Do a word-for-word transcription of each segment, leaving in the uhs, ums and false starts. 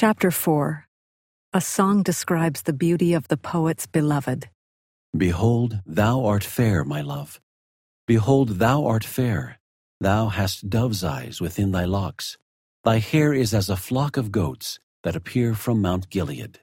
Chapter four. A song describes the beauty of the poet's beloved. Behold, thou art fair, my love. Behold, thou art fair. Thou hast dove's eyes within thy locks. Thy hair is as a flock of goats that appear from Mount Gilead.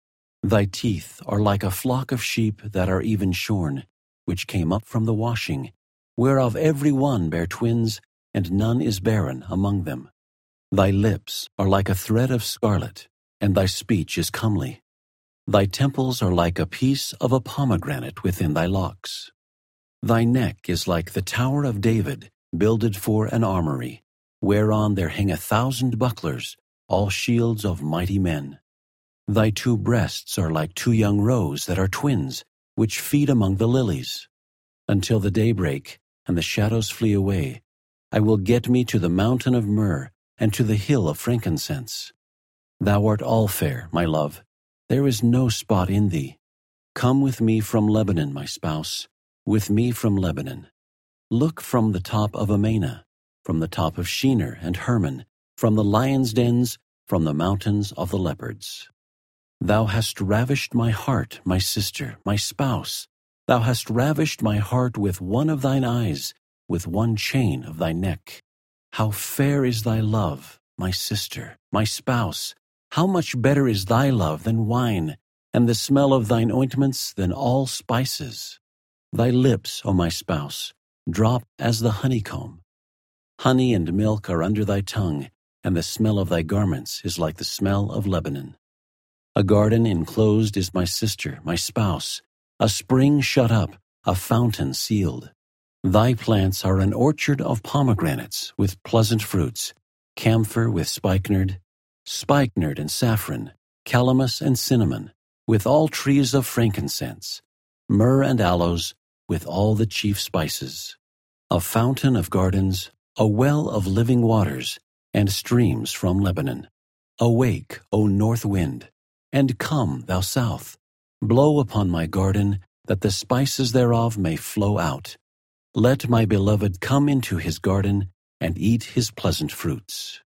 Thy teeth are like a flock of sheep that are even shorn, which came up from the washing, whereof every one bare twins, and none is barren among them. Thy lips are like a thread of scarlet, and thy speech is comely. Thy temples are like a piece of a pomegranate within thy locks. Thy neck is like the tower of David, builded for an armory, whereon there hang a thousand bucklers, all shields of mighty men. Thy two breasts are like two young roes that are twins, which feed among the lilies. Until the day break, and the shadows flee away, I will get me to the mountain of myrrh, and to the hill of frankincense. Thou art all fair, my love. There is no spot in thee. Come with me from Lebanon, my spouse, with me from Lebanon. Look from the top of Amana, from the top of Shinar and Hermon, from the lions' dens, from the mountains of the leopards. Thou hast ravished my heart, my sister, my spouse. Thou hast ravished my heart with one of thine eyes, with one chain of thy neck. How fair is thy love, my sister, my spouse! How much better is thy love than wine, and the smell of thine ointments than all spices. Thy lips, O my spouse, drop as the honeycomb. Honey and milk are under thy tongue, and the smell of thy garments is like the smell of Lebanon. A garden enclosed is my sister, my spouse, a spring shut up, a fountain sealed. Thy plants are an orchard of pomegranates with pleasant fruits, camphor with spikenard, spikenard and saffron, calamus and cinnamon, with all trees of frankincense, myrrh and aloes, with all the chief spices. A fountain of gardens, a well of living waters, and streams from Lebanon. Awake, O north wind, and come, thou south. Blow upon my garden, that the spices thereof may flow out. Let my beloved come into his garden, and eat his pleasant fruits.